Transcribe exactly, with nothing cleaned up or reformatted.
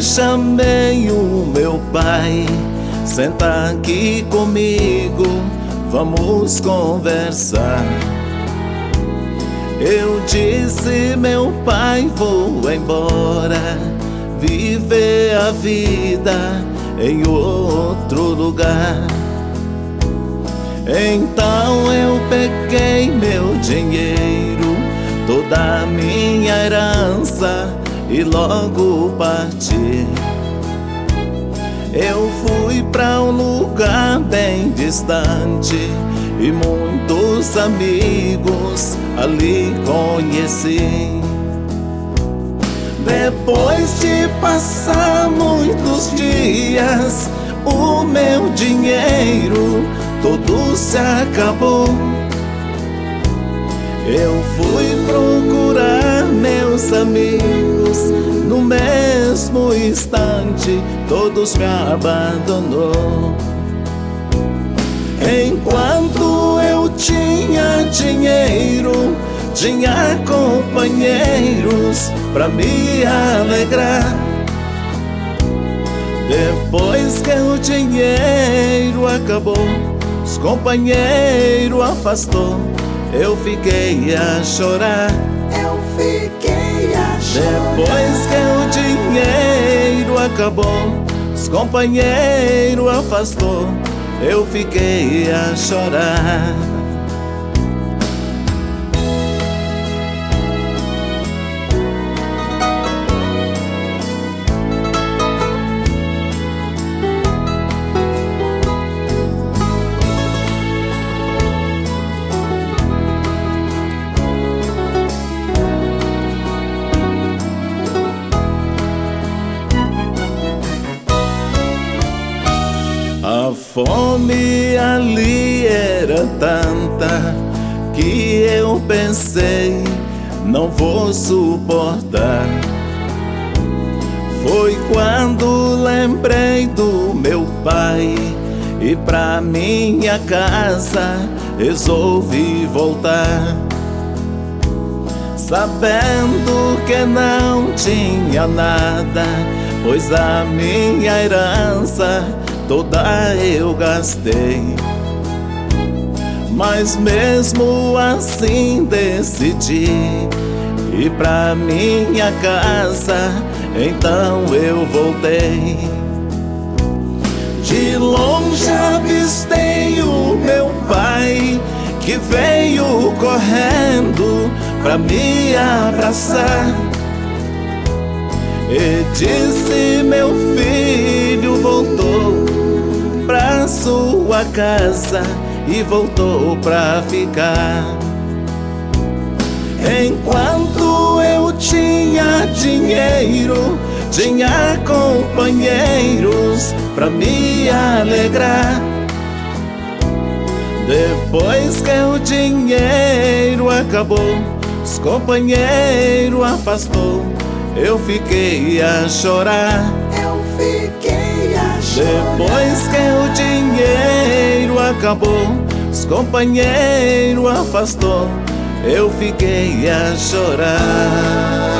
chamei o meu pai, senta aqui comigo, vamos conversar. Eu disse, meu pai, vou embora, viver a vida em outro lugar. Então eu peguei meu dinheiro, toda a minha herança, e logo parti. Eu fui pra um lugar bem distante e muitos amigos ali conheci. Depois de passar muitos dias, o meu dinheiro todo se acabou. Eu fui procurar meus amigos, no mesmo instante todos me abandonou. Enquanto eu tinha dinheiro, tinha companheiros pra me alegrar. Depois que o dinheiro acabou, os companheiros afastou, eu fiquei a chorar. Eu fiquei a chorar. Depois que o dinheiro acabou, os companheiros afastou, eu fiquei a chorar. A fome ali era tanta que eu pensei, não vou suportar. Foi quando lembrei do meu pai e pra minha casa resolvi voltar. Sabendo que não tinha nada, pois a minha herança toda eu gastei. Mas mesmo assim decidi ir pra minha casa, então eu voltei. De longe avistei o meu pai, que veio correndo pra me abraçar. E disse, meu filho voltou pra sua casa e voltou pra ficar. Enquanto eu tinha dinheiro, tinha companheiros pra me alegrar. Depois que o dinheiro acabou, os companheiros afastou, eu fiquei a chorar. Eu fiquei a chorar. Depois que o dinheiro acabou, os companheiros afastou, eu fiquei a chorar.